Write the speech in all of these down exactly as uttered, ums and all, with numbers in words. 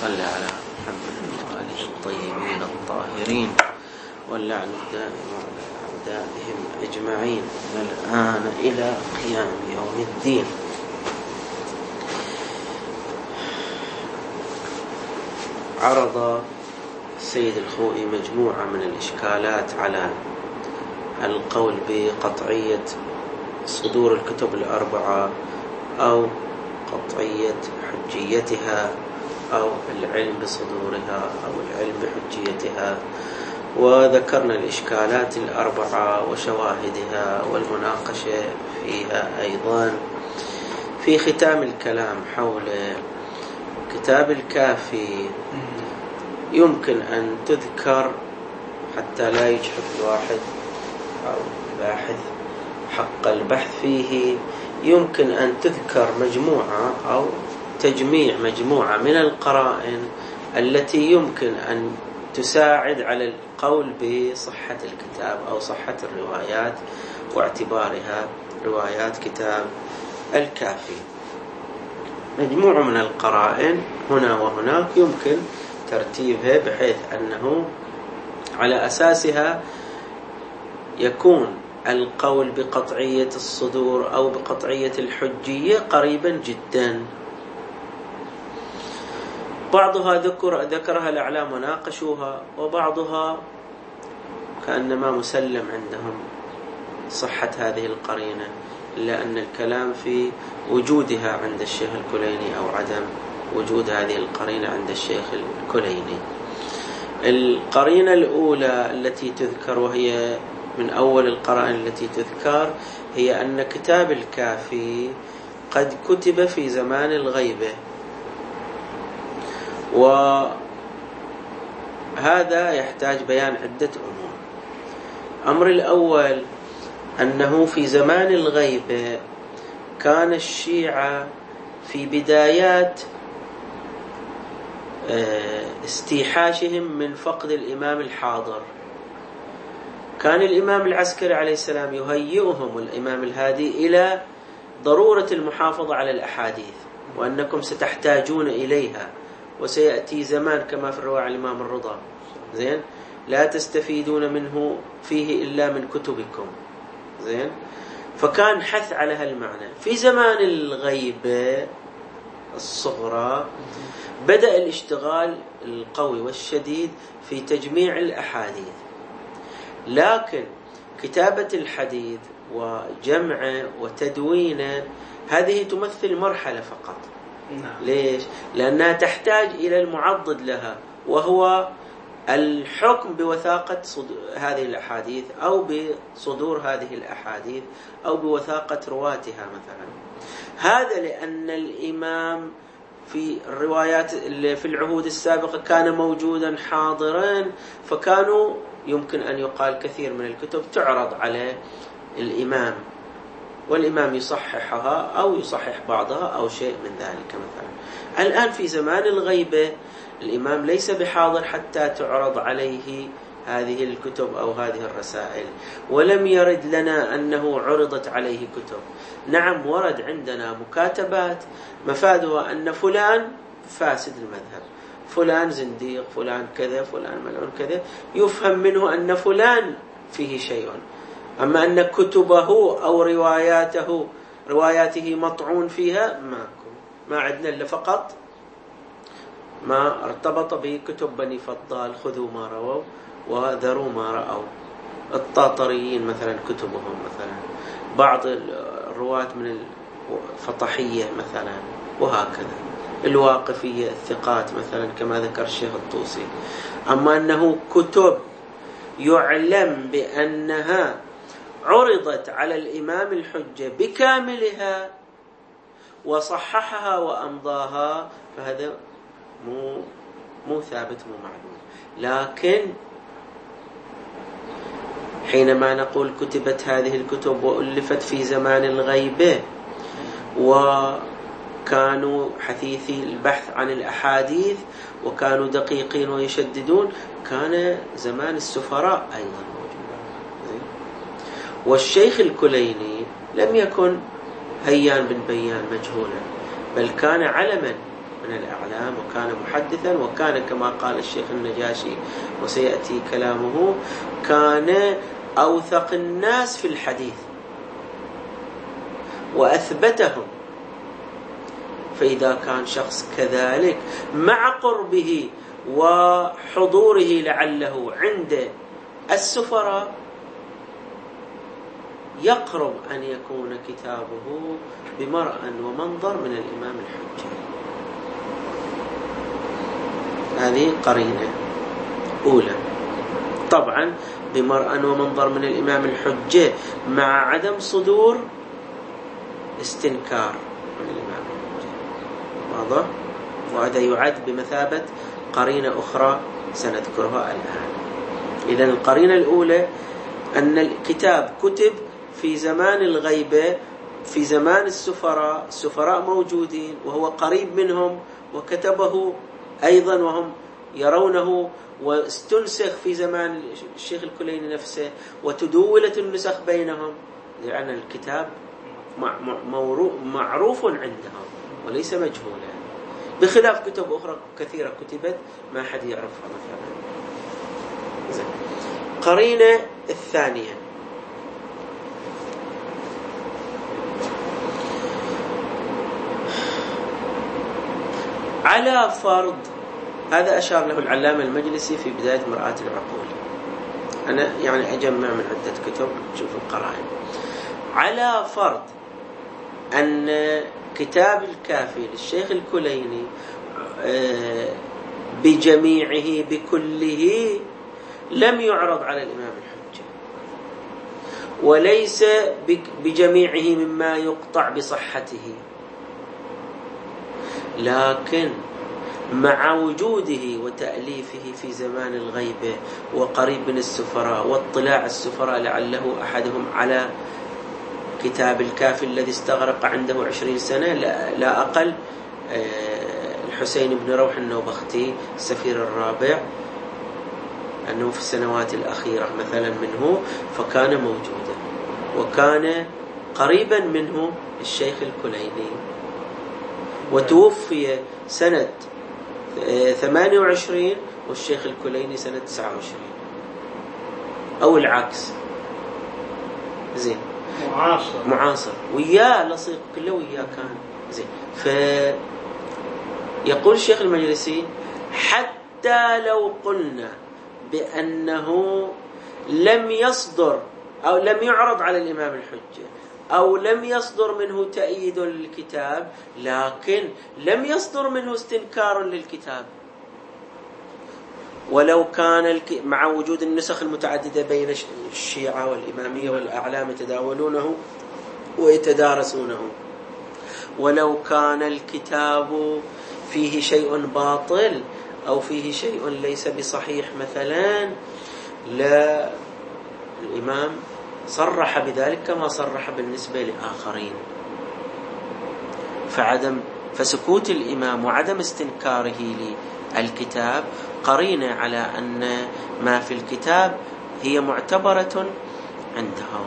صل على محمد وآله الطيبين الطاهرين واللعن الدائم على أعدائهم أجمعين من الآن إلى قيام يوم الدين. عرض السيد الخوئي مجموعة من الإشكالات على القول بقطعية صدور الكتب الأربعة أو قطعية حجيتها أو العلم بصدورها أو العلم بحجيتها، وذكرنا الإشكالات الأربعة وشواهدها والمناقشة فيها. أيضا في ختام الكلام حول كتاب الكافي يمكن أن تذكر حتى لا يجحف الواحد أو الباحث حق البحث فيه، يمكن أن تذكر مجموعة أو تجميع مجموعة من القرائن التي يمكن أن تساعد على القول بصحة الكتاب أو صحة الروايات واعتبارها روايات كتاب الكافي. مجموعة من القرائن هنا وهناك يمكن ترتيبها بحيث أنه على أساسها يكون القول بقطعية الصدور أو بقطعية الحجية قريبا جدا. بعضها ذكر ذكرها الأعلام وناقشوها، وبعضها كأنما مسلم عندهم صحة هذه القرينة، إلا أن الكلام في وجودها عند الشيخ الكليني أو عدم وجود هذه القرينة عند الشيخ الكليني. القرينة الأولى التي تذكر وهي من أول القرائن التي تذكر هي أن كتاب الكافي قد كتب في زمان الغيبة، وهذا يحتاج بيان عدة أمور. الأمر الأول أنه في زمان الغيبة كان الشيعة في بدايات استيحاشهم من فقد الإمام الحاضر. كان الإمام العسكري عليه السلام يهيئهم الإمام الهادي إلى ضرورة المحافظة على الأحاديث، وأنكم ستحتاجون إليها، وسيأتي زمان كما في الرواية عن الإمام الرضا زين لا تستفيدون منه فيه إلا من كتبكم زين. فكان حث على هالمعنى. في زمان الغيبة الصغرى بدأ الاشتغال القوي والشديد في تجميع الأحاديث، لكن كتابة الحديث وجمعه وتدوينه هذه تمثل مرحلة فقط. نعم. ليش؟ لأنها تحتاج إلى المعضد لها، وهو الحكم بوثاقة هذه الأحاديث أو بصدور هذه الأحاديث أو بوثاقة رواتها مثلا. هذا لأن الإمام في الروايات في العهود السابقة كان موجودا حاضرا، فكانوا يمكن أن يقال كثير من الكتب تعرض على الإمام والإمام يصححها أو يصحح بعضها أو شيء من ذلك مثلا. الآن في زمان الغيبة الإمام ليس بحاضر حتى تعرض عليه هذه الكتب أو هذه الرسائل، ولم يرد لنا أنه عرضت عليه كتب. نعم ورد عندنا مكاتبات مفادها أن فلان فاسد المذهب، فلان زنديق، فلان كذا، فلان ملعون كذا، يفهم منه أن فلان فيه شيء. أما أن كتبه أو رواياته رواياته مطعون فيها ماكو، ما عندنا إلا فقط ما ارتبط بكتب بني فضال، خذوا ما رووا وذروا ما رأوا. الطاطريين مثلا كتبهم مثلا، بعض الرواة من الفطحية مثلا، وهكذا الواقفية الثقات مثلا كما ذكر الشيخ الطوسي. أما أنه كتب يعلم بأنها عرضت على الإمام الحجة بكاملها وصححها وأمضاها، فهذا مو مو ثابت مو معلوم. لكن حينما نقول كتبت هذه الكتب وألفت في زمان الغيبة وكانوا حثيثي البحث عن الأحاديث وكانوا دقيقين ويشددون، كان زمان السفراء أيضا موجودا. والشيخ الكليني لم يكن هيان بن بيان مجهولا، بل كان علما من من الأعلام، وكان محدثا، وكان كما قال الشيخ النجاشي وسيأتي كلامه كان أوثق الناس في الحديث وأثبتهم. فإذا كان شخص كذلك مع قربه وحضوره لعله عند السفراء يقرب أن يكون كتابه بمرأى ومنظر من الإمام الحجة. هذه قرينة أولى. طبعا بمرأى ومنظر من الإمام الحجة مع عدم صدور استنكار من الإمام الحجة، واضح؟ وهذا يعد بمثابة قرينة أخرى سنذكرها الآن. إذن القرينة الأولى أن الكتاب كتب في زمان الغيبة، في زمان السفراء، السفراء موجودين وهو قريب منهم، وكتبه أيضا وهم يرونه، واستنسخ في زمان الشيخ الكليني نفسه، وتدولت النسخ بينهم، لأن الكتاب معروف عندهم وليس مجهولا، بخلاف كتب أخرى كثيرة كتبت ما حد يعرفها مثلا. قرينة الثانية على فرض، هذا أشار له العلامة المجلسي في بداية مرآة العقول، أنا يعني أجمع من عدة كتب شوف القرائن، على فرض أن كتاب الكافي للشيخ الكليني بجميعه بكله لم يعرض على الإمام الحجة، وليس بجميعه مما يقطع بصحته، لكن مع وجوده وتأليفه في زمان الغيبة وقريب من السفراء واطلاع السفراء لعله أحدهم على كتاب الكافي الذي استغرق عنده عشرين سنة لا أقل، الحسين بن روح النوبختي السفير الرابع، أنه في السنوات الأخيرة مثلا منه، فكان موجودا وكان قريبا منه الشيخ الكليني، وتوفي سنة ثمانية وعشرين والشيخ الكليني سنة تسعة وعشرين أو العكس. زين، معاصر معاصر وياه لصيق كله وياه كان زين. فيقول الشيخ المجلسي حتى لو قلنا بأنه لم يصدر أو لم يعرض على الإمام الحجة أو لم يصدر منه تأييد للكتاب، لكن لم يصدر منه استنكار للكتاب، ولو كان مع وجود النسخ المتعددة بين الشيعة والإمامية والأعلام يتداولونه ويتدارسونه، ولو كان الكتاب فيه شيء باطل أو فيه شيء ليس بصحيح مثلا، لا، الإمام صرح بذلك كما صرح بالنسبة لآخرين. فعدم فسكوت الإمام وعدم استنكاره للكتاب قرينة على أن ما في الكتاب هي معتبرة عندهم.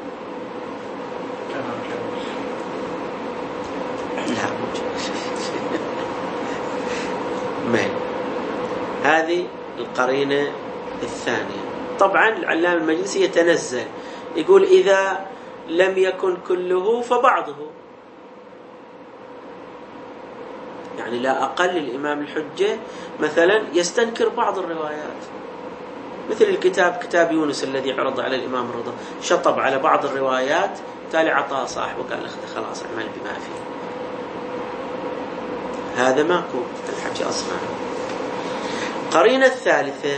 لا مين هذه القرينة الثانية. طبعا العلامة المجلسي يتنزل يقول إذا لم يكن كله فبعضه، يعني لا أقل الإمام الحجة مثلا يستنكر بعض الروايات، مثل الكتاب كتاب يونس الذي عرض على الإمام الرضا، شطب على بعض الروايات، تالي عطاه صاحبه قال خلاص اعمل بما فيه، هذا ماكو الحكي أصلا. قرينة الثالثة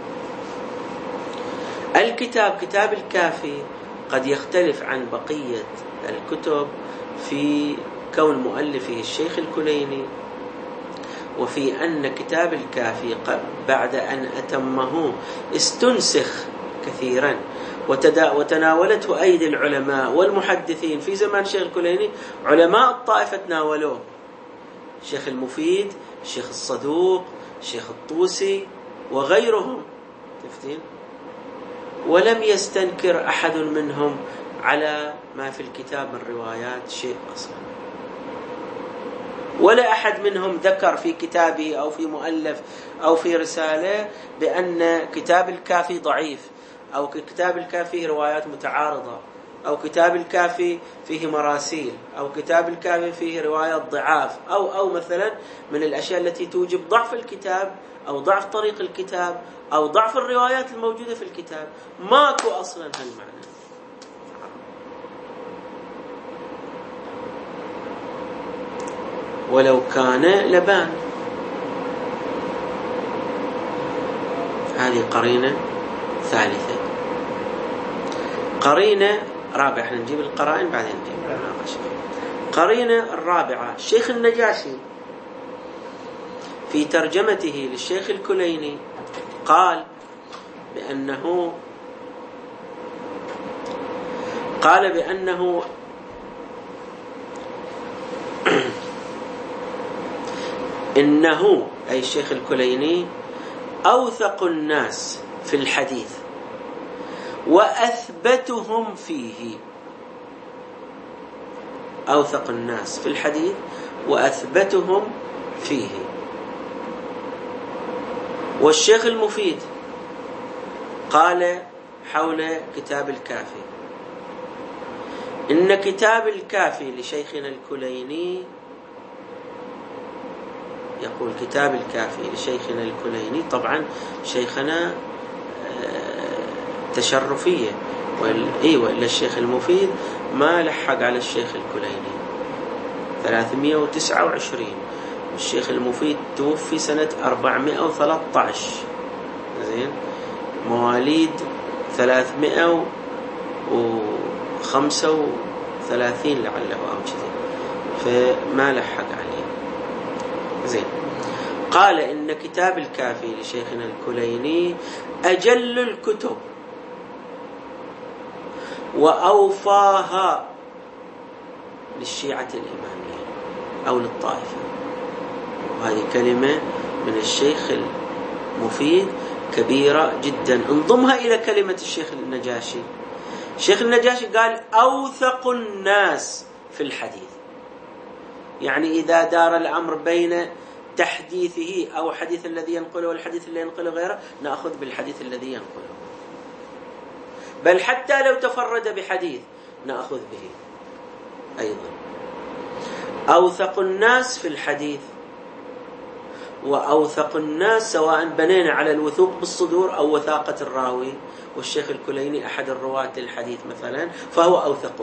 الكتاب كتاب الكافي قد يختلف عن بقية الكتب في كون مؤلفه الشيخ الكليني، وفي أن كتاب الكافي بعد أن أتمه استنسخ كثيرا وتناولته أيدي العلماء والمحدثين في زمان الشيخ الكليني، علماء الطائفة تناولوه، الشيخ المفيد، الشيخ الصدوق، الشيخ الطوسي وغيرهم، تفتين؟ ولم يستنكر أحد منهم على ما في الكتاب من روايات شيء أصلا. ولا أحد منهم ذكر في كتابه أو في مؤلف أو في رسالة بأن كتاب الكافي ضعيف، أو كتاب الكافي فيه روايات متعارضة، أو كتاب الكافي فيه مراسيل، أو كتاب الكافي فيه روايات ضعاف، أو أو مثلا من الأشياء التي توجب ضعف الكتاب أو ضعف طريق الكتاب أو ضعف الروايات الموجودة في الكتاب. ماكو أصلا هالمعنى. ولو كان لبان. هذه قرينة ثالثة. قرينة رابعة، احنا نجيب القرائن بعدين نجيب المناقشة. قرينة الرابعة، الشيخ النجاشي في ترجمته للشيخ الكليني قال بأنه قال بأنه إنه أي الشيخ الكليني أوثق الناس في الحديث وأثبتهم فيه. أوثق الناس في الحديث وأثبتهم فيه. والشيخ المفيد قال حول كتاب الكافي إن كتاب الكافي لشيخنا الكليني، يقول كتاب الكافي لشيخنا الكليني، طبعا شيخنا تشرفية، وإيوه إلا الشيخ المفيد ما لحق على الشيخ الكليني ثلاثمائة وتسعة وعشرين، الشيخ المفيد توفي سنة أربعمائة وثلاثة عشر، زين، مواليد ثلاثمائة وخمسة وثلاثين لعله أو كذا، فما لحق عليه. زين، قال إن كتاب الكافي لشيخنا الكليني أجل الكتب وأوفاها للشيعة الإمامية أو للطائفة. وهذه كلمة من الشيخ المفيد كبيرة جدا، انضمها إلى كلمة الشيخ النجاشي. الشيخ النجاشي قال أوثق الناس في الحديث، يعني إذا دار الأمر بين تحديثه أو حديث الذي ينقله والحديث الذي ينقله غيره، نأخذ بالحديث الذي ينقله، بل حتى لو تفرد بحديث نأخذ به أيضا. أوثق الناس في الحديث وأوثق الناس، سواء بنينا على الوثوق بالصدور أو وثاقة الراوي، والشيخ الكليني أحد الرواة الحديث مثلا فهو أوثقهم.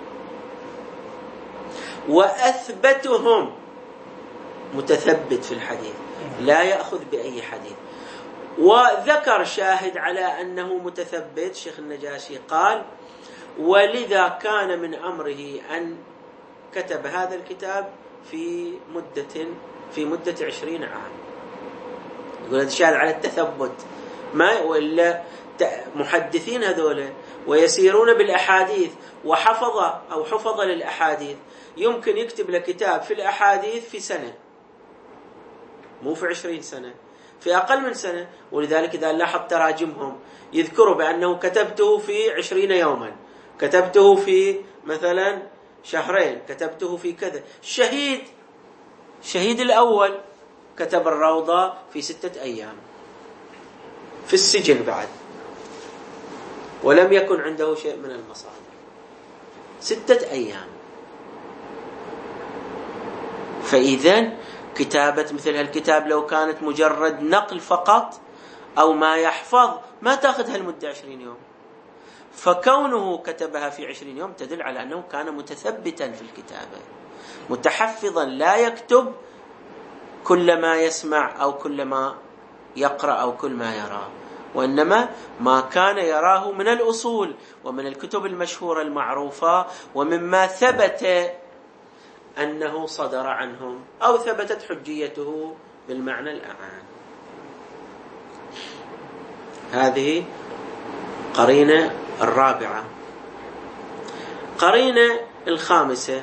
وأثبتهم، متثبت في الحديث، لا يأخذ بأي حديث. وذكر شاهد على أنه متثبت، شيخ النجاشي قال ولذا كان من أمره أن كتب هذا الكتاب في مدة في مدة عشرين عام. يقول هذا شاهد على التثبت، ما وإلا محدثين هذولا ويسيرون بالأحاديث وحفظ أو حفظ للأحاديث، يمكن يكتب لكتاب في الأحاديث في سنة، مو في عشرين سنة، في أقل من سنة. ولذلك إذا لاحظ تراجمهم يذكروا بأنه كتبته في عشرين يوما، كتبته في مثلا شهرين، كتبته في كذا. الشهيد الشهيد الأول كتب الروضة في ستة أيام في السجن بعد، ولم يكن عنده شيء من المصادر، ستة أيام. فإذا كتابة مثل هالكتاب لو كانت مجرد نقل فقط أو ما يحفظ ما تأخذ هالمدة عشرين يوم، فكونه كتبها في عشرين يوم تدل على أنه كان متثبتا في الكتابة، متحفظا، لا يكتب كل ما يسمع أو كل ما يقرأ أو كل ما يرى، وإنما ما كان يراه من الأصول ومن الكتب المشهورة المعروفة ومما ثبت أنه صدر عنهم أو ثبتت حجيته بالمعنى الأعام. هذه قرينة الرابعة. قرينة الخامسة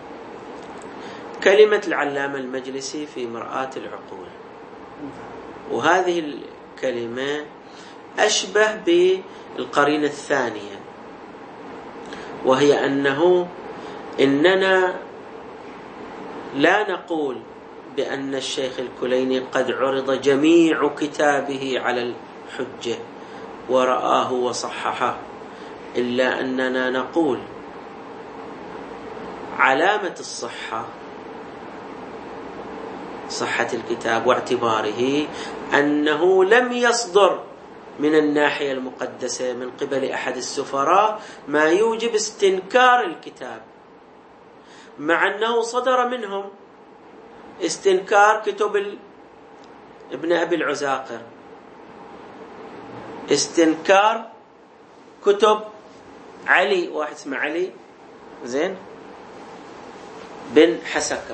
كلمة العلامة المجلسي في مرآة العقول، وهذه الكلمة أشبه بالقرينة الثانية، وهي أنه إننا لا نقول بأن الشيخ الكليني قد عرض جميع كتابه على الحجة ورآه وصححه، إلا أننا نقول علامة الصحة صحة الكتاب واعتباره أنه لم يصدر من الناحية المقدسة من قبل أحد السفراء ما يوجب استنكار الكتاب، مع أنه صدر منهم استنكار كتب ابن أبي العزاقر، استنكار كتب علي، واحد اسمه علي زين بن حسكة،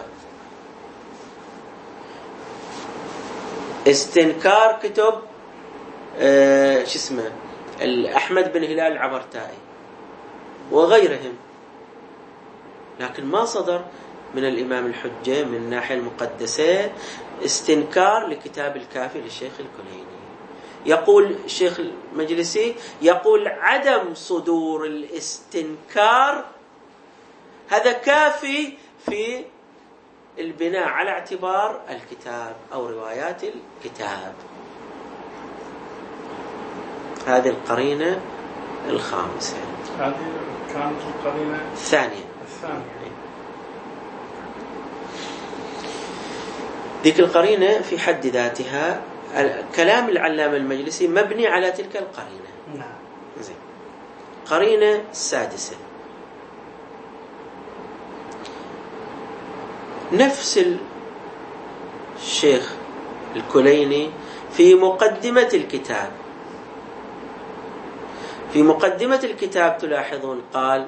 استنكار كتب آه شو اسمه أحمد بن هلال العبرتائي وغيرهم، لكن ما صدر من الإمام الحجة من الناحية المقدسة استنكار لكتاب الكافي للشيخ الكليني. يقول الشيخ المجلسي يقول عدم صدور الاستنكار هذا كافي في البناء على اعتبار الكتاب أو روايات الكتاب. هذه القرينة الخامسة. هذه كانت القرينة الثانية. الثانية. ذيك القرينة في حد ذاتها كلام العلامة المجلسي مبني على تلك القرينة. نعم. زين. قرينة السادسة نفس الشيخ الكليني في مقدمة الكتاب في مقدمة الكتاب تلاحظون قال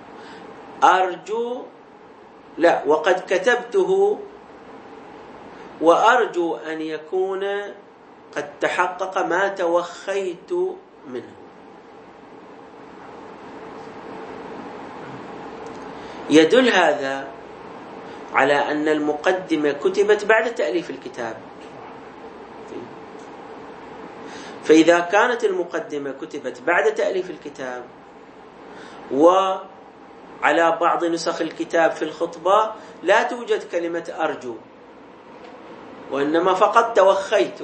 أرجو لا وقد كتبته وأرجو أن يكون قد تحقق ما توخيت منه. يدل هذا على أن المقدمة كتبت بعد تأليف الكتاب، فإذا كانت المقدمة كتبت بعد تأليف الكتاب وعلى بعض نسخ الكتاب في الخطبة لا توجد كلمة أرجو وإنما فقط توخيت،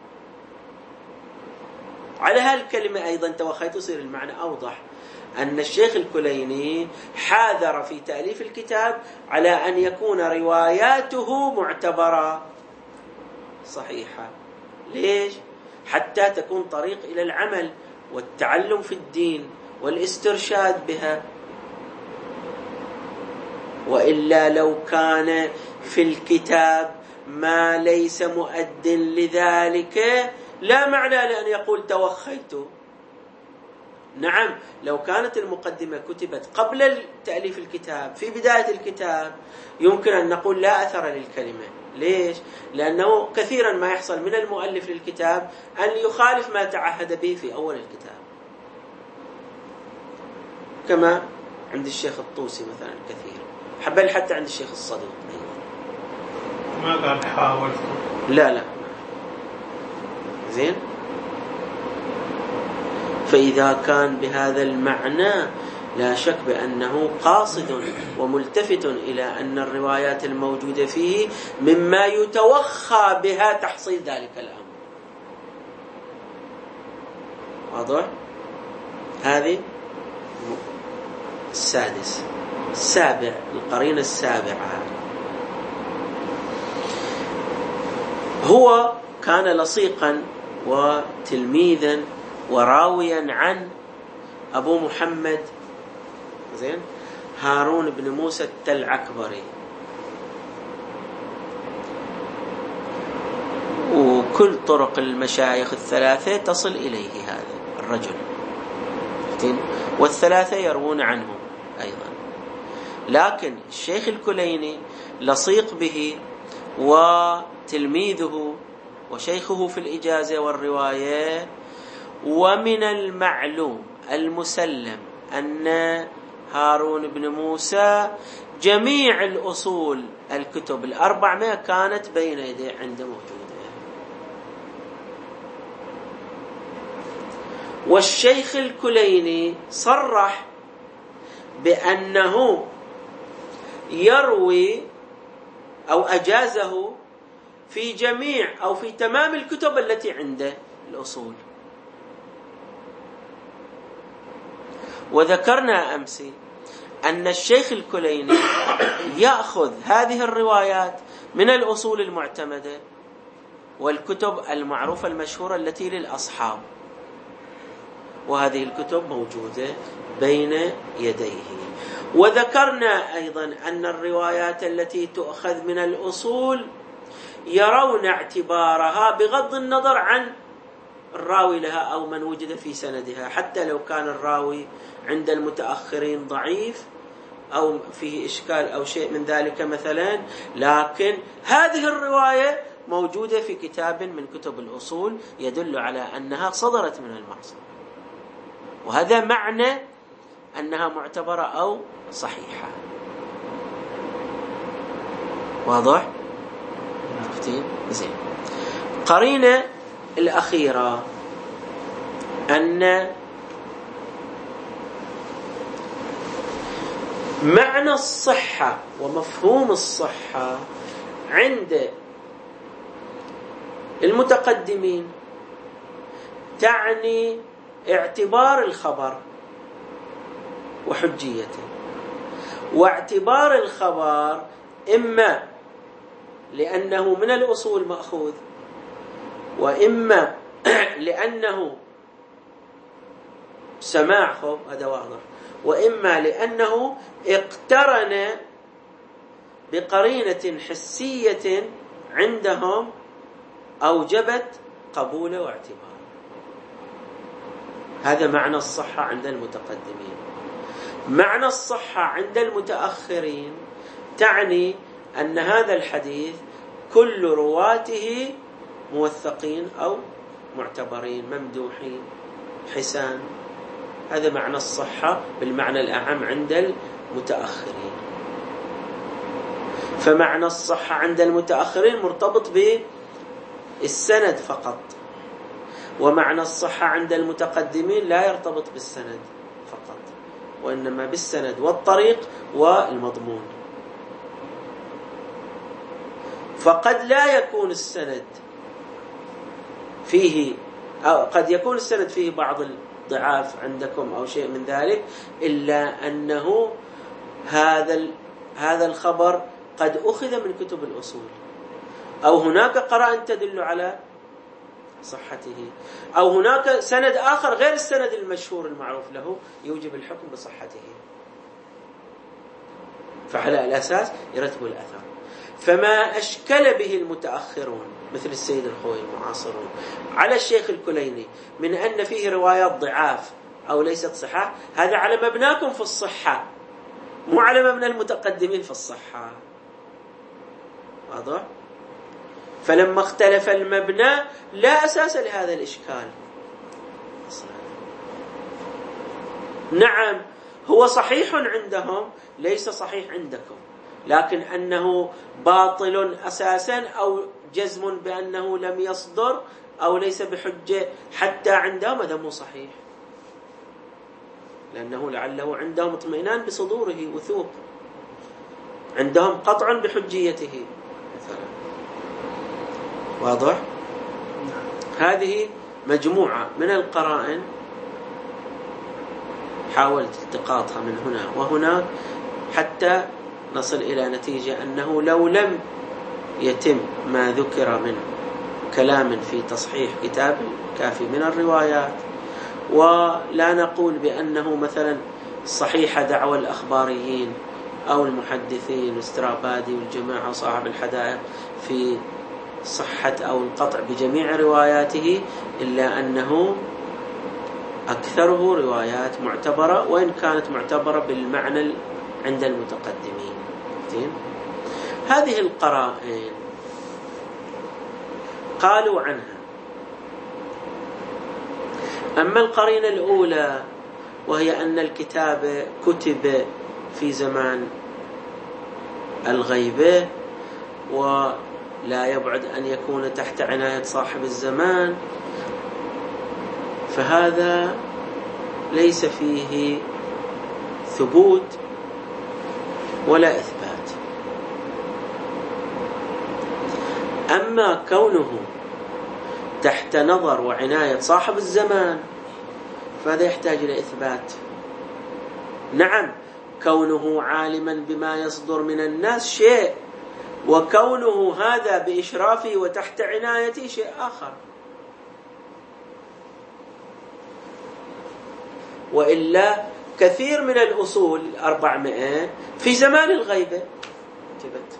على هالكلمة أيضا توخيت يصير المعنى أوضح أن الشيخ الكليني حاذر في تأليف الكتاب على أن يكون رواياته معتبرة صحيحة. ليش؟ حتى تكون طريق إلى العمل والتعلم في الدين والاسترشاد بها، وإلا لو كان في الكتاب ما ليس مؤد لذلك لا معنى لأن يقول توخيت. نعم لو كانت المقدمة كتبت قبل تأليف الكتاب في بداية الكتاب يمكن أن نقول لا أثر للكلمة. ليش؟ لأنه كثيرا ما يحصل من المؤلف للكتاب أن يخالف ما تعهد به في أول الكتاب، كما عند الشيخ الطوسي مثلا كثير، حبل حتى عند الشيخ الصدوق ما قال حاولت. لا لا زين. فإذا كان بهذا المعنى لا شك بأنه قاصد وملتفت إلى أن الروايات الموجودة فيه مما يتوخى بها تحصيل ذلك الأمر. واضح؟ هذه السادس. السابع القرينة السابعة هو كان لصيقا وتلميذا وراويا عن أبو محمد زين هارون بن موسى التلعكبري، وكل طرق المشايخ الثلاثة تصل إليه هذا الرجل، والثلاثة يروون عنه أيضا. لكن الشيخ الكليني لصيق به وتلميذه وشيخه في الإجازة والرواية، ومن المعلوم المسلم أن هارون بن موسى جميع الأصول الكتب الأربعمائة كانت بين يديه عنده موجودة. والشيخ الكليني صرح بأنه يروي أو أجازه في جميع أو في تمام الكتب التي عنده الأصول. وذكرنا أمس أن الشيخ الكليني يأخذ هذه الروايات من الأصول المعتمدة والكتب المعروفة المشهورة التي للأصحاب، وهذه الكتب موجودة بين يديه. وذكرنا أيضا أن الروايات التي تؤخذ من الأصول يرون اعتبارها بغض النظر عن الراوي لها أو من وجد في سندها، حتى لو كان الراوي عند المتأخرين ضعيف أو فيه إشكال أو شيء من ذلك مثلا، لكن هذه الرواية موجودة في كتاب من كتب الأصول يدل على أنها صدرت من المعصر، وهذا معنى أنها معتبرة أو صحيحة. واضح؟ عرفتين؟ زين. قرينة الأخيرة أن معنى الصحة ومفهوم الصحة عند المتقدمين تعني اعتبار الخبر وحجيته، واعتبار الخبر إما لأنه من الأصول مأخوذ، وإما لأنه سماع خب هذا واضح، وإما لأنه اقترن بقرينة حسية عندهم أوجبت قبوله واعتباره. هذا معنى الصحة عند المتقدمين. معنى الصحة عند المتأخرين تعني أن هذا الحديث كل رواته موثقين أو معتبرين ممدوحين حسان. هذا معنى الصحة بالمعنى الأعم عند المتأخرين. فمعنى الصحة عند المتأخرين مرتبط بالسند فقط، ومعنى الصحة عند المتقدمين لا يرتبط بالسند فقط، وإنما بالسند والطريق والمضمون. فقد لا يكون السند فيه أو قد يكون السند فيه بعض الضعاف عندكم أو شيء من ذلك، إلا أنه هذا هذا الخبر قد أخذ من كتب الأصول، أو هناك قرائن تدل على صحته، أو هناك سند آخر غير السند المشهور المعروف له يوجب الحكم بصحته، فعلى الأساس يرتب الأثر. فما أشكل به المتأخرون مثل السيد الخوئي المعاصرون على الشيخ الكليني من أن فيه روايات ضعاف أو ليست صحة، هذا على مبناكم في الصحة، مو على مبنى المتقدمين في الصحة. واضح؟ فلما اختلف المبنى لا أساس لهذا الإشكال. نعم هو صحيح عندهم ليس صحيح عندكم، لكن أنه باطل أساسا أو جزم بأنه لم يصدر أو ليس بحجة حتى عندهم، هذا مو صحيح، لأنه لعله عندهم اطمئنان بصدوره وثوق، عندهم قطع بحجيته مثلا. واضح؟ هذه مجموعة من القرائن حاولت التقاطها من هنا وهناك حتى نصل إلى نتيجة أنه لو لم يتم ما ذكر من كلام في تصحيح كتاب كافي من الروايات، ولا نقول بأنه مثلا صحيح دعوى الأخباريين أو المحدثين استرابادي والجماعة صاحب الحدائق في صحة أو القطع بجميع رواياته، إلا أنه أكثره روايات معتبرة، وإن كانت معتبرة بالمعنى عند المتقدمين. هذه القرائن قالوا عنها. أما القرينة الأولى وهي أن الكتاب كتب في زمان الغيبة ولا يبعد أن يكون تحت عناية صاحب الزمان، فهذا ليس فيه ثبوت ولا إثبات. أما كونه تحت نظر وعناية صاحب الزمان فهذا يحتاج إلى إثبات. نعم، كونه عالما بما يصدر من الناس شيء، وكونه هذا بإشرافه وتحت عنايته شيء آخر. وإلا كثير من الأصول الأربعمائة في زمان الغيبة كتبت،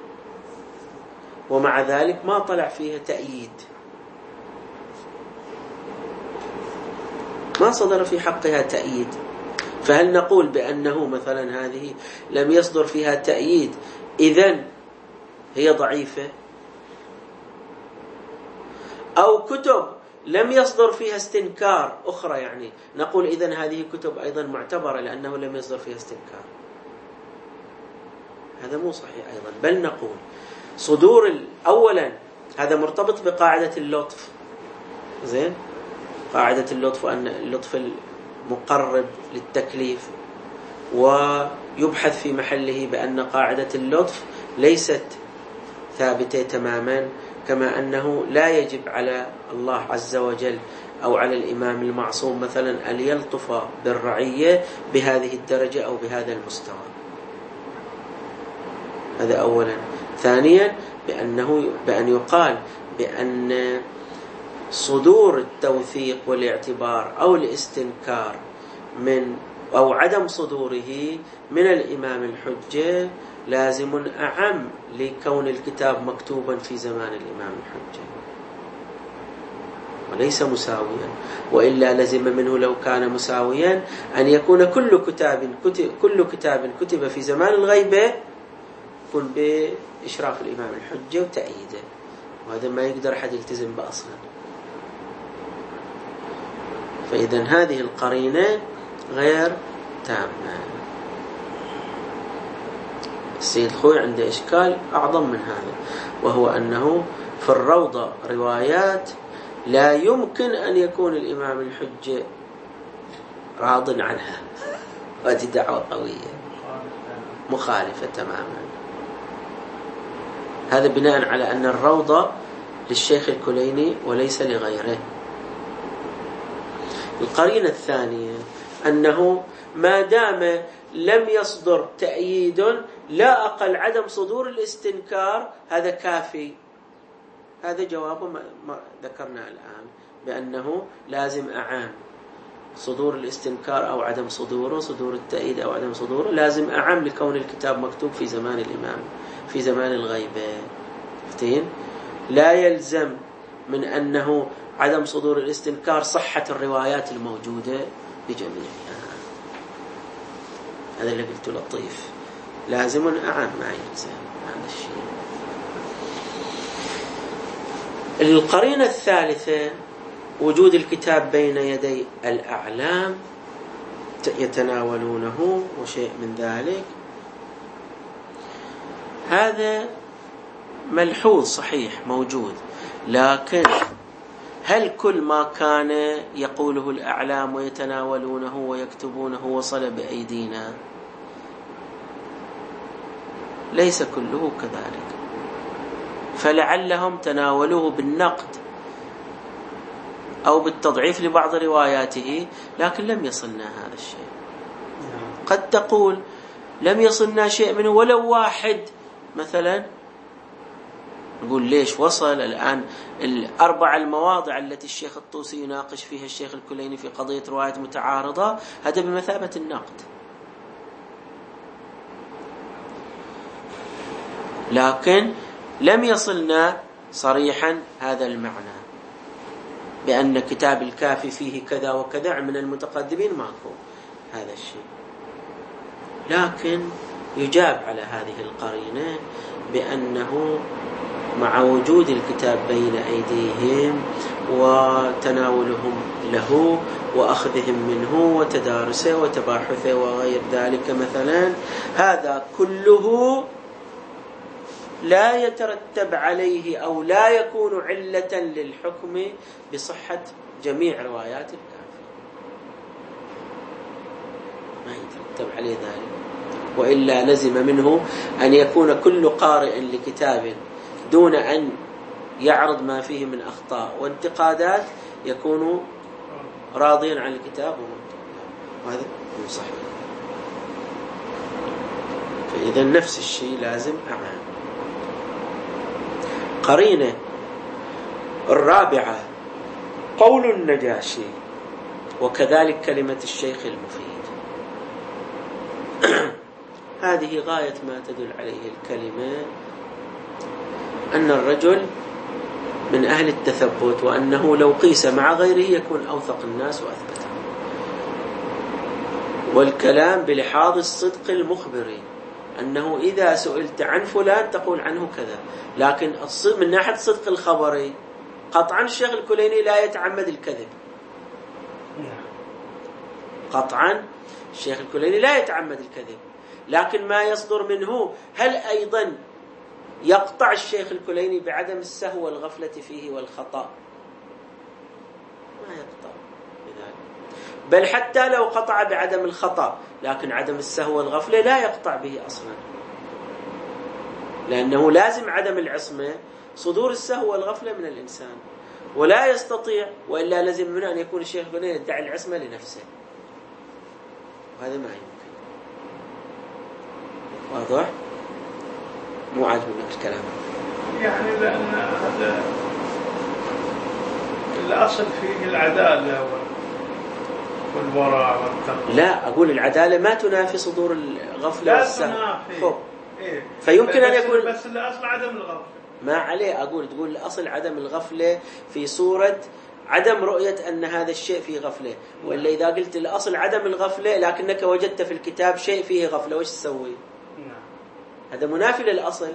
ومع ذلك ما طلع فيها تأييد، ما صدر في حقها تأييد. فهل نقول بأنه مثلا هذه لم يصدر فيها تأييد إذن هي ضعيفة؟ أو كتب لم يصدر فيها استنكار أخرى يعني نقول إذن هذه كتب أيضا معتبرة لأنه لم يصدر فيها استنكار؟ هذا مو صحيح أيضا. بل نقول صدور أولا هذا مرتبط بقاعدة اللطف، زين، قاعدة اللطف وأن اللطف المقرب للتكليف، ويبحث في محله بأن قاعدة اللطف ليست ثابتة تماما، كما أنه لا يجب على الله عز وجل أو على الإمام المعصوم مثلا أن يلطف بالرعية بهذه الدرجة أو بهذا المستوى. هذا أولا. ثانيا بأنه بأن يقال بأن صدور التوثيق والاعتبار أو الاستنكار من أو عدم صدوره من الإمام الحجة لازم أعم لكون الكتاب مكتوبا في زمان الإمام الحجة وليس مساويا، وإلا لزم منه لو كان مساويا أن يكون كل كتاب كتب, كل كتاب كتب في زمان الغيبة يكون بإشراف الإمام الحجة وتأييده، وهذا ما يقدر أحد يلتزم بأصلا. فإذا هذه القرينة غير تامة. السيد خوي عنده إشكال أعظم من هذا، وهو أنه في الروضة روايات لا يمكن أن يكون الإمام الحجة راض عنها، هذه دعوة قوية مخالفة تماما. هذا بناء على أن الروضة للشيخ الكليني وليس لغيره. القرينة الثانية أنه ما دام لم يصدر تأييد لا أقل عدم صدور الاستنكار هذا كافي. هذا جواب ما ذكرنا الآن بأنه لازم أعام صدور الاستنكار أو عدم صدوره، صدور التأييد أو عدم صدوره لازم أعام لكون الكتاب مكتوب في زمان الإمام في زمان الغيبة. فتين لا يلزم من أنه عدم صدور الاستنكار صحة الروايات الموجودة بجميعها. هذا اللي قلت لطيف، لازم أعام ما يلزم هذا الشيء. القرينة الثالثة وجود الكتاب بين يدي الأعلام يتناولونه وشيء من ذلك. هذا ملحوظ صحيح موجود، لكن هل كل ما كان يقوله الأعلام ويتناولونه ويكتبونه وصل بأيدينا؟ ليس كله كذلك، فلعلهم تناولوه بالنقد أو بالتضعيف لبعض رواياته، لكن لم يصلنا هذا الشيء. قد تقول لم يصلنا شيء منه ولو واحد مثلا، نقول ليش وصل الآن الأربع المواضع التي الشيخ الطوسي يناقش فيها الشيخ الكليني في قضية رواية متعارضة، هذا بمثابة النقد. لكن لم يصلنا صريحا هذا المعنى بأن كتاب الكافي فيه كذا وكذا من المتقدمين، ماكو هذا الشيء. لكن يجاب على هذه القرينة بأنه مع وجود الكتاب بين أيديهم وتناولهم له وأخذهم منه وتدارسه وتباحثه وغير ذلك مثلا، هذا كله لا يترتب عليه أو لا يكون علة للحكم بصحة جميع روايات الكافي، ما يترتب عليه ذلك. وإلا لزم منه أن يكون كل قارئ لكتاب دون أن يعرض ما فيه من أخطاء وانتقادات يكون راضيا عن الكتاب وهذا مو صحيح. فإذا نفس الشيء لازم أعام. قرينة الرابعة قول النجاشي وكذلك كلمة الشيخ المفيد. هذه غاية ما تدل عليه الكلمة أن الرجل من أهل التثبت، وأنه لو قيس مع غيره يكون أوثق الناس وأثبتهم. والكلام بلحاظ الصدق المخبري، أنه إذا سئلت عن فلان تقول عنه كذا. لكن من ناحية الصدق الخبري قطعا الشيخ الكليني لا يتعمد الكذب، قطعا الشيخ الكليني لا يتعمد الكذب، لكن ما يصدر منه هل أيضا يقطع الشيخ الكليني بعدم السهو والغفلة فيه والخطأ؟ ما يقطع بذلك. بل حتى لو قطع بعدم الخطأ لكن عدم السهو والغفلة لا يقطع به أصلا، لأنه لازم عدم العصمة صدور السهو والغفلة من الإنسان، ولا يستطيع وإلا لازم منه أن يكون الشيخ الكليني يدعي العصمة لنفسه، وهذا ما يمكن. واضح؟ مو عاجبني الكلام يعني لأن هذا الأصل فيه العدالة والورع والتقوى. لا، أقول العدالة ما تنافي صدور الغفلة والسهو. لا تنافي. إيه؟ فيمكن أن يكون بس الأصل عدم الغفلة. ما عليه أقول تقول الأصل عدم الغفلة في صورة عدم رؤية أن هذا الشيء فيه غفلة، وإلا إذا قلت الأصل عدم الغفلة لكنك وجدت في الكتاب شيء فيه غفلة وش تسوي؟ هذا منافي للأصل.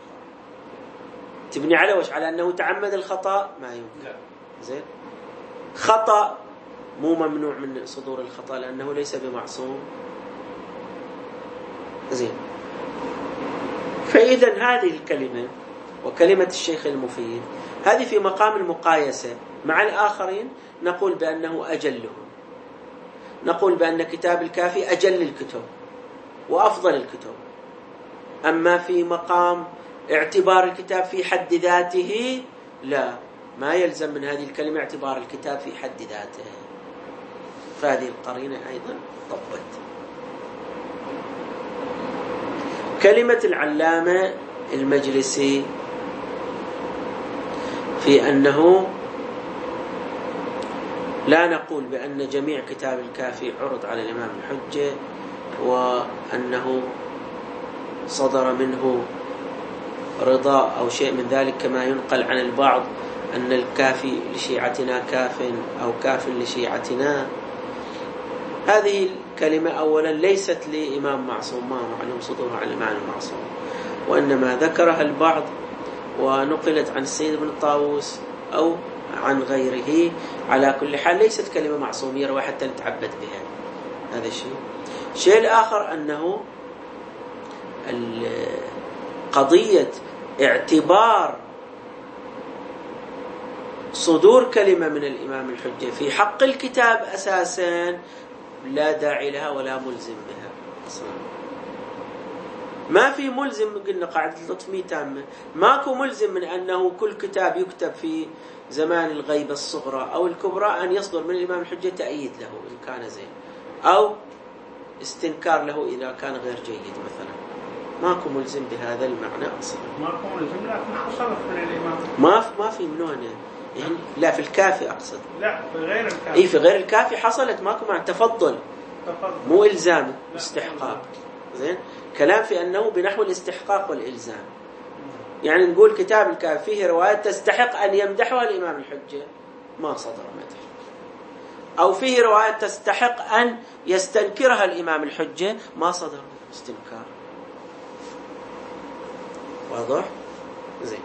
تبني على وش؟ على أنه تعمد الخطأ؟ ما يمكن. زين، خطأ مو ممنوع من صدور الخطأ لأنه ليس بمعصوم. زين، فإذا هذه الكلمة وكلمة الشيخ المفيد هذه في مقام المقايسة مع الآخرين نقول بأنه أجلهم، نقول بأن كتاب الكافي أجل الكتب وأفضل الكتب. أما في مقام اعتبار الكتاب في حد ذاته لا، ما يلزم من هذه الكلمة اعتبار الكتاب في حد ذاته. فهذه القرينة أيضا طبت. كلمة العلامة المجلسي في أنه لا نقول بأن جميع كتاب الكافي عرض على الإمام الحجة وأنه صدر منه رضا أو شيء من ذلك كما ينقل عن البعض أن الكافي لشيعتنا كاف أو كاف لشيعتنا. هذه الكلمة أولا ليست لإمام معصوم، ما معلوم صدورها عن الإمام المعصوم، وإنما ذكرها البعض ونقلت عن السيد بن طاووس أو عن غيره. على كل حال ليست كلمة معصومية رواه حتى نتعبد بها. هذا الشيء. الشيء الآخر أنه قضية اعتبار صدور كلمة من الإمام الحجة في حق الكتاب أساسا لا داعي لها ولا ملزم بها أصلا. ما في ملزم، قلنا قاعدة اللطمية تامة، ماكو ملزم من أنه كل كتاب يكتب في زمان الغيبة الصغرى أو الكبرى أن يصدر من الإمام الحجة تأييد له إن كان زين أو استنكار له إذا كان غير جيد مثلا. ماكو ملزم بهذا المعنى أصلا. ماكو ملزم، لكن حصلت من الإمام. ما ما في من هنا يعني. لا في الكافي أقصد. لا في غير الكافي. إيه في غير الكافي حصلت ماكو معنى تفضل. تفضل. مو إلزام، استحقاق. زين، كلام في أنه بنحو الاستحقاق والإلزام. يعني نقول كتاب الكافي فيه روايات تستحق أن يمدحها الإمام الحجة ما صدر مدح، أو فيه روايات تستحق أن يستنكرها الإمام الحجة ما صدر استنكار. واضح؟ زين.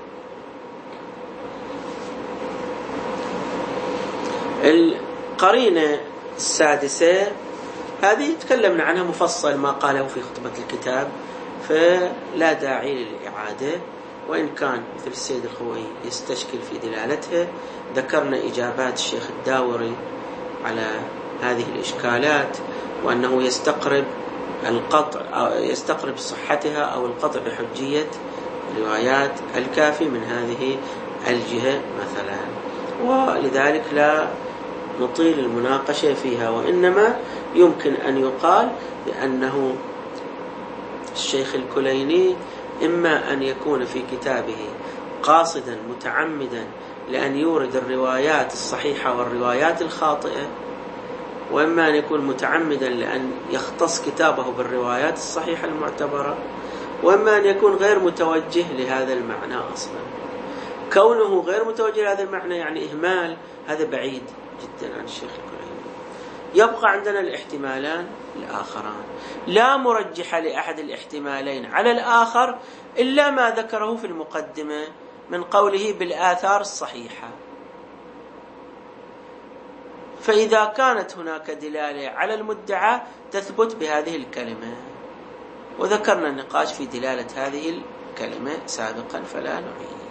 القرينة السادسة هذه تكلمنا عنها مفصل ما قاله في خطبة الكتاب، فلا داعي للإعادة، وإن كان مثل السيد الخوئي يستشكل في دلالتها. ذكرنا إجابات الشيخ الداوري على هذه الإشكالات، وأنه يستقرب القطع أو يستقرب صحتها أو القطع بحجية روايات الكافي من هذه الجهة مثلا، ولذلك لا نطيل المناقشة فيها، وإنما يمكن أن يقال بأنه الشيخ الكليني إما أن يكون في كتابه قاصدا متعمدا لأن يورد الروايات الصحيحة والروايات الخاطئة، وإما أن يكون متعمدا لأن يختص كتابه بالروايات الصحيحة المعتبرة، وإما أن يكون غير متوجه لهذا المعنى أصلا. كونه غير متوجه لهذا المعنى يعني إهمال، هذا بعيد جدا عن الشيخ الكليني. يبقى عندنا الاحتمالان الآخران، لا مرجح لأحد الاحتمالين على الآخر إلا ما ذكره في المقدمة من قوله بالآثار الصحيحة. فإذا كانت هناك دلالة على المدعى تثبت بهذه الكلمة، وذكرنا النقاش في دلالة هذه الكلمة سابقا فلا نعيد.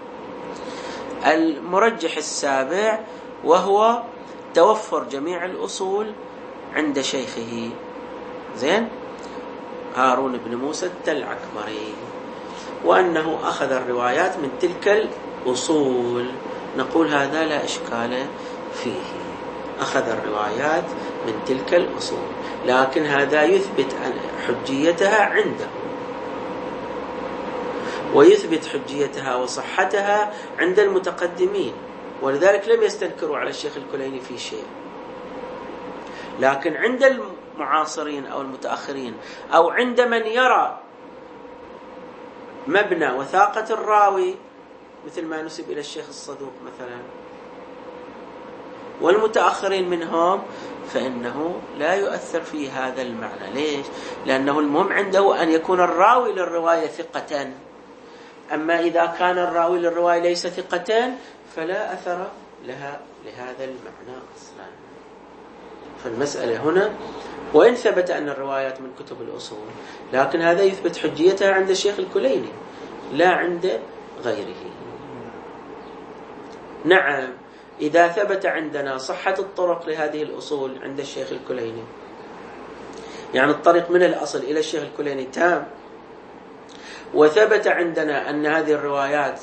المرجح السابع وهو توفر جميع الأصول عند شيخه زين هارون بن موسى التلعكبري، وأنه أخذ الروايات من تلك الأصول. نقول هذا لا إشكال فيه، أخذ الروايات من تلك الأصول، لكن هذا يثبت حجيتها عنده، ويثبت حجيتها وصحتها عند المتقدمين، ولذلك لم يستنكروا على الشيخ الكليني في شيء. لكن عند المعاصرين أو المتأخرين أو عند من يرى مبنى وثاقة الراوي مثل ما نسب إلى الشيخ الصدوق مثلا والمتأخرين منهم، فإنه لا يؤثر في هذا المعنى. ليش؟ لأنه المهم عنده أن يكون الراوي للرواية ثقة، أما إذا كان الراوي للرواية ليس ثقة فلا أثر لها لهذا المعنى أصلا. فالمسألة هنا وإن ثبت أن الروايات من كتب الأصول، لكن هذا يثبت حجيتها عند الشيخ الكليني لا عند غيره. نعم، إذا ثبت عندنا صحة الطرق لهذه الأصول عند الشيخ الكليني، يعني الطريق من الأصل إلى الشيخ الكليني تام، وثبت عندنا أن هذه الروايات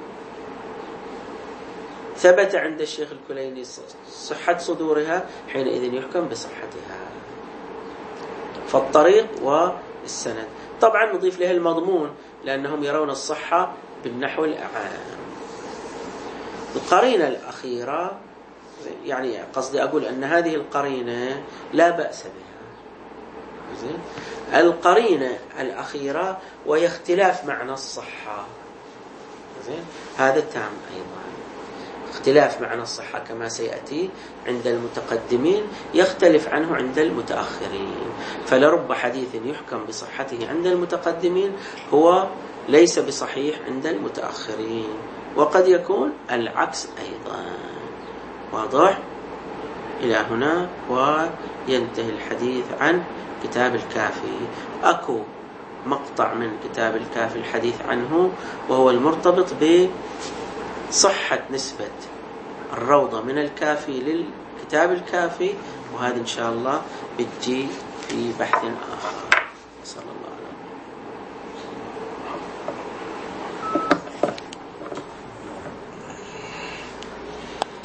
ثبت عند الشيخ الكليني صحة صدورها، حينئذ يحكم بصحتها. فالطريق والسند طبعا نضيف لها المضمون، لأنهم يرون الصحة بالنحو الأعام. القرينة الأخيرة، يعني قصدي أقول أن هذه القرينة لا بأس بها. القرينة الأخيرة وهي اختلاف معنى الصحة، هذا تام أيضا. اختلاف معنى الصحة كما سيأتي عند المتقدمين يختلف عنه عند المتأخرين، فلرب حديث يحكم بصحته عند المتقدمين هو ليس بصحيح عند المتأخرين، وقد يكون العكس أيضا. واضح؟ إلى هنا وينتهي الحديث عن كتاب الكافي. أكو مقطع من كتاب الكافي الحديث عنه، وهو المرتبط بصحة نسبة الروضة من الكافي للكتاب الكافي، وهذا إن شاء الله بتجي في بحث آخر. صلى الله